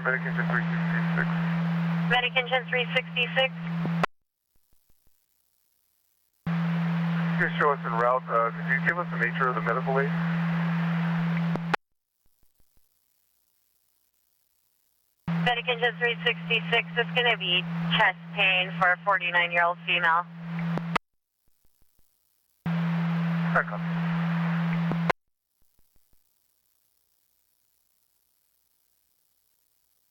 center, medic engine 366. Medic engine 366. You can show us en route. Could you give us the nature of the medical aid? Medic engine 366 is going to be chest pain for a 49-year-old female. Back up.